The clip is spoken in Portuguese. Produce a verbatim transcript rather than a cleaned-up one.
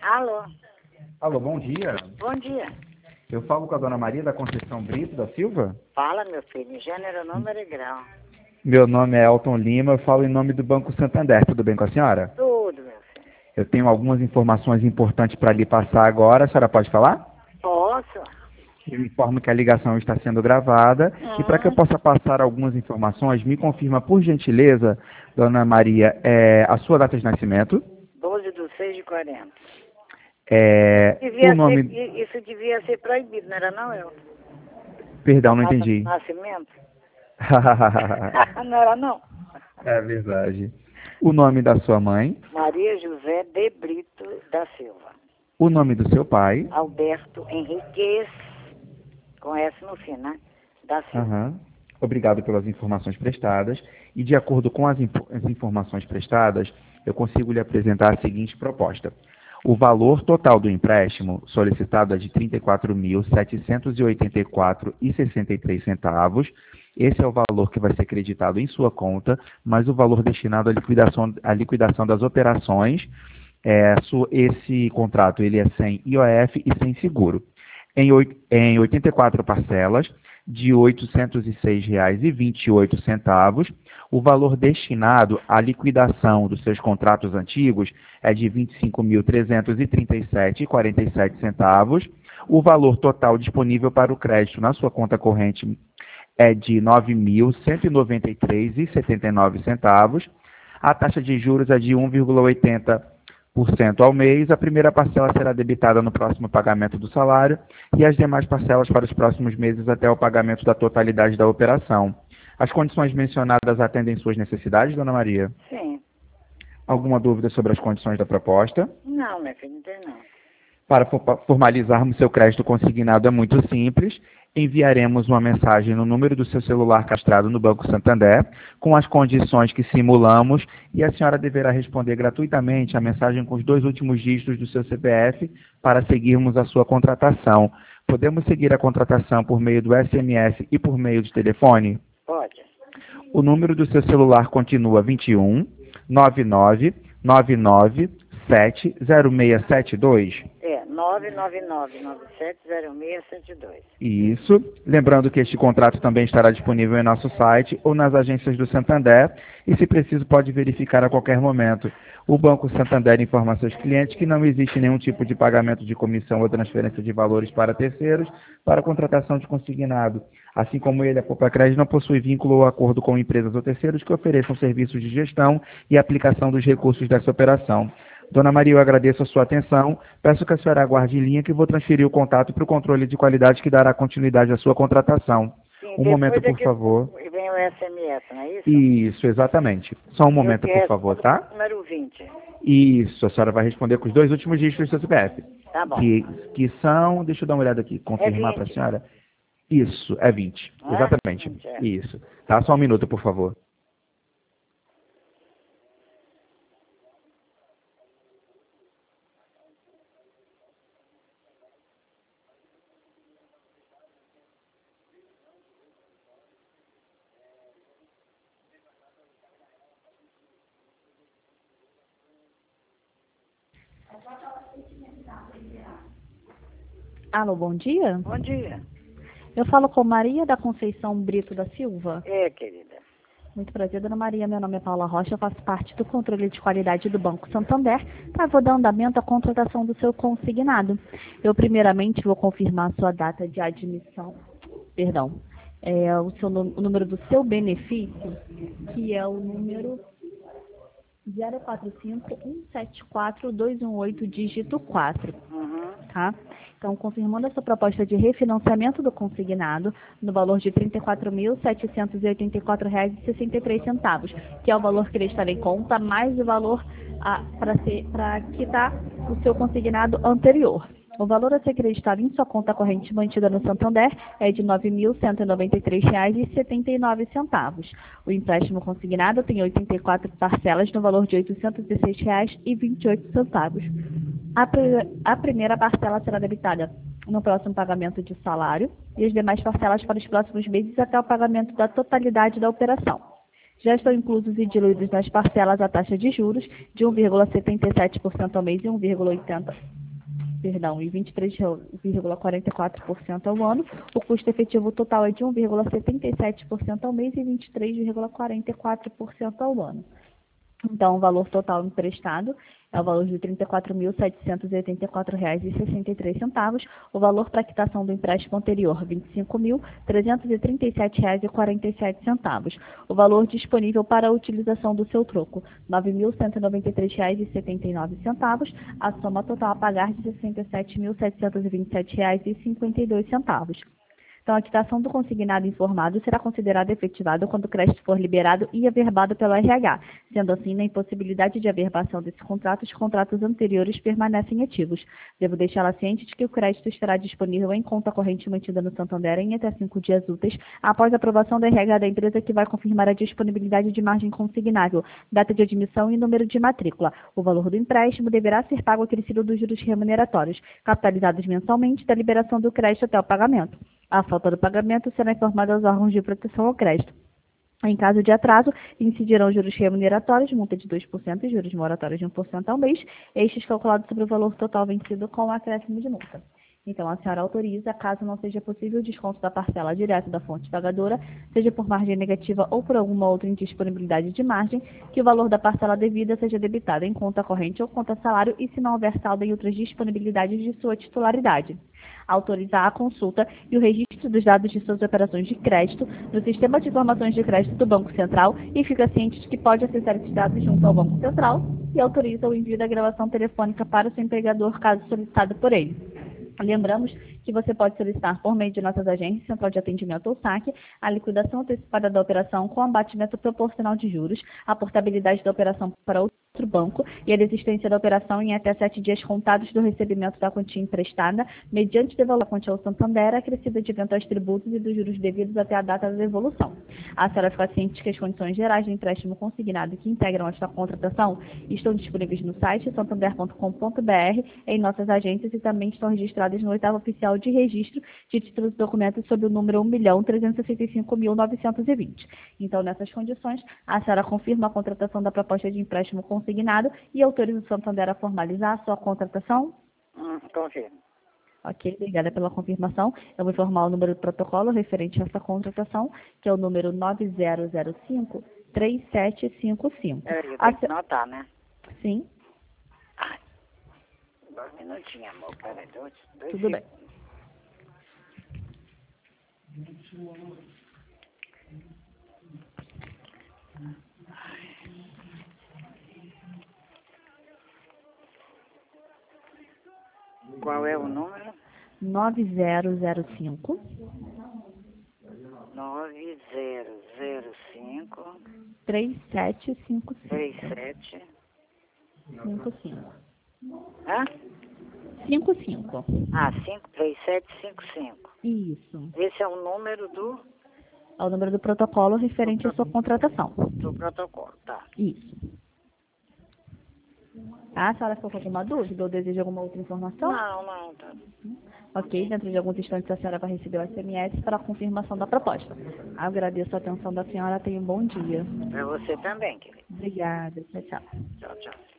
Alô, Alô, bom dia. bom dia. Eu falo com a dona Maria da Conceição Brito da Silva. Fala, meu filho, gênero, número e grau. Meu nome é Elton Lima, eu falo em nome do Banco Santander. Tudo bem com a senhora? Tudo, meu filho. Eu tenho algumas informações importantes para lhe passar agora. A senhora pode falar? Posso? Eu informo que a ligação está sendo gravada e para que eu Hum, possa passar algumas informações, me confirma, por gentileza, dona Maria, é, a sua data de nascimento, doze de seis de quarenta. é, o Devia ser, nome... i- isso devia ser proibido, não era não, eu? Perdão, A não data de entendi. nascimento? Não era não? É verdade. O nome da sua mãe, Maria José de Brito da Silva. o nome do seu pai. Alberto Henriquez, com S no fim, né? Da Silva. Aham. Obrigado pelas informações prestadas. E, de acordo com as, info- as informações prestadas, eu consigo lhe apresentar a seguinte proposta. O valor total do empréstimo solicitado é de trinta e quatro mil, setecentos e oitenta e quatro reais e sessenta e três centavos. Esse é o valor que vai ser creditado em sua conta, mas o valor destinado à liquidação, à liquidação das operações, é, su- esse contrato ele é sem I O F e sem seguro. Em, oit- em oitenta e quatro parcelas de oitocentos e seis reais e vinte e oito centavos. O valor destinado à liquidação dos seus contratos antigos é de vinte e cinco mil, trezentos e trinta e sete reais e quarenta e sete centavos. O valor total disponível para o crédito na sua conta corrente é de nove mil, cento e noventa e três reais e setenta e nove centavos. A taxa de juros é de um vírgula oitenta por cento ao mês. A primeira parcela será debitada no próximo pagamento do salário e as demais parcelas para os próximos meses até o pagamento da totalidade da operação. As condições mencionadas atendem suas necessidades, dona Maria? Sim. Alguma dúvida sobre as condições da proposta? Não, meu filho, não tem não. Para fo- formalizarmos seu crédito consignado é muito simples. Enviaremos uma mensagem no número do seu celular cadastrado no Banco Santander, com as condições que simulamos, e a senhora deverá responder gratuitamente a mensagem com os dois últimos dígitos do seu C P F para seguirmos a sua contratação. Podemos seguir a contratação por meio do S M S e por meio de telefone? Pode. O número do seu celular continua vinte e um, nove nove nove nove sete zero seis sete dois. É, nove nove nove nove sete zero seis sete dois. Isso. Lembrando que este contrato também estará disponível em nosso site ou nas agências do Santander e, se preciso, pode verificar a qualquer momento. O Banco Santander informa a seus clientes que não existe nenhum tipo de pagamento de comissão ou transferência de valores para terceiros para a contratação de consignado. Assim como ele, a Poupa Crédito não possui vínculo ou acordo com empresas ou terceiros que ofereçam serviços de gestão e aplicação dos recursos dessa operação. Dona Maria, eu agradeço a sua atenção. Peço que a senhora aguarde em linha que vou transferir o contato para o controle de qualidade que dará continuidade à sua contratação. Sim, Um depois momento, é por que favor. vem o S M S, não é isso? Isso, exatamente. Só um Eu momento, que por favor, respondo tá? com o número vinte. Isso, a senhora vai responder com os dois últimos dígitos do seu C P F. Tá bom. Que, que são, deixa eu dar uma olhada aqui, confirmar para a vinte. senhora. Isso, é vinte. Não é? Exatamente. vinte, é. Isso. Tá? Só um minuto, por favor. Alô, bom dia. Bom dia. Eu falo com Maria da Conceição Brito da Silva. É, querida. Muito prazer, dona Maria. Meu nome é Paula Rocha, eu faço parte do controle de qualidade do Banco Santander, para vou dar andamento à contratação do seu consignado. Eu, primeiramente, vou confirmar a sua data de admissão, perdão, é, o, seu, o número do seu benefício, que é o número zero quatro cinco um sete quatro dois um oito, dígito quatro. Uhum. Tá? Então, confirmando essa proposta de refinanciamento do consignado no valor de trinta e quatro mil, setecentos e oitenta e quatro reais e sessenta e três centavos, que é o valor que ele está em conta, mais o valor para quitar o seu consignado anterior. O valor a ser creditado em sua conta corrente mantida no Santander é de nove mil cento e noventa e três reais e setenta e nove centavos. O empréstimo consignado tem oitenta e quatro parcelas no valor de oitocentos e seis reais e vinte e oito centavos. A, pre- a primeira parcela será debitada no próximo pagamento de salário e as demais parcelas para os próximos meses até o pagamento da totalidade da operação. Já estão inclusos e diluídos nas parcelas a taxa de juros de um vírgula setenta e sete por cento ao mês e um vírgula oitenta por cento perdão, e vinte e três vírgula quarenta e quatro por cento ao ano. O custo efetivo total é de um vírgula setenta e sete por cento ao mês e vinte e três vírgula quarenta e quatro por cento ao ano. Então, o valor total emprestado é o valor de trinta e quatro mil setecentos e oitenta e quatro reais e sessenta e três centavos. O valor para quitação do empréstimo anterior, vinte e cinco mil trezentos e trinta e sete reais e quarenta e sete centavos. O valor disponível para a utilização do seu troco, nove mil cento e noventa e três reais e setenta e nove centavos. A soma total a pagar de sessenta e sete mil setecentos e vinte e sete reais e cinquenta e dois centavos. Então, a quitação do consignado informado será considerada efetivada quando o crédito for liberado e averbado pelo R H. Sendo assim, na impossibilidade de averbação desse contrato, os contratos anteriores permanecem ativos. Devo deixá-la ciente de que o crédito estará disponível em conta corrente mantida no Santander em até cinco dias úteis, após a aprovação do R H da empresa, que vai confirmar a disponibilidade de margem consignável, data de admissão e número de matrícula. O valor do empréstimo deverá ser pago acrescido dos juros remuneratórios, capitalizados mensalmente da liberação do crédito até o pagamento. A falta do pagamento será informada aos órgãos de proteção ao crédito. Em caso de atraso, incidirão juros remuneratórios, multa de dois por cento e juros moratórios de um por cento ao mês, estes calculados sobre o valor total vencido com o acréscimo de multa. Então, a senhora autoriza, caso não seja possível o desconto da parcela direta da fonte pagadora, seja por margem negativa ou por alguma outra indisponibilidade de margem, que o valor da parcela devida seja debitado em conta corrente ou conta salário e se não houver saldo em outras disponibilidades de sua titularidade. Autorizar a consulta e o registro dos dados de suas operações de crédito no Sistema de Informações de Crédito do Banco Central e fica ciente de que pode acessar esses dados junto ao Banco Central e autoriza o envio da gravação telefônica para o seu empregador, caso solicitado por ele. Lembramos que você pode solicitar por meio de nossas agências, Central de Atendimento ou saque, a liquidação antecipada da operação com abatimento proporcional de juros, a portabilidade da operação para outro banco e a desistência da operação em até sete dias contados do recebimento da quantia emprestada, mediante devolução da quantia ao Santander, acrescida de eventuais tributos e dos juros devidos até a data da devolução. A senhora fica ciente que as condições gerais do empréstimo consignado que integram esta contratação estão disponíveis no site santander ponto com ponto br, em nossas agências e também estão registradas no oitavo oficial de registro de títulos e documentos sob o número um milhão trezentos e sessenta e cinco mil novecentos e vinte. Então, nessas condições, a senhora confirma a contratação da proposta de empréstimo consignado e autoriza o Santander a formalizar a sua contratação? Hum, confirmo. Ok, obrigada pela confirmação. Eu vou informar o número do protocolo referente a essa contratação, que é o número nove zero zero cinco, três sete cinco cinco. Eu tenho a que anotar, né? Sim. Ai, dois minutinhos, amor. Peraí, dois, dois Tudo bem. Qual é o número? nove zero zero cinco, nove zero zero cinco, três sete cinco três cinco. sete. cinco cinco. Hã? cinco cinco. Ah, cinco três sete cinco cinco. Isso. Esse é o número do, É o número do protocolo referente à sua contratação. do protocolo, tá? Isso. Ah, a senhora ficou com alguma dúvida ou deseja alguma outra informação? Não, não, tá. Ok, dentro de alguns instantes a senhora vai receber o S M S para a confirmação da proposta. Agradeço a atenção da senhora, tenha um bom dia. Pra você também, querido. Obrigada, tchau, tchau. Tchau, tchau.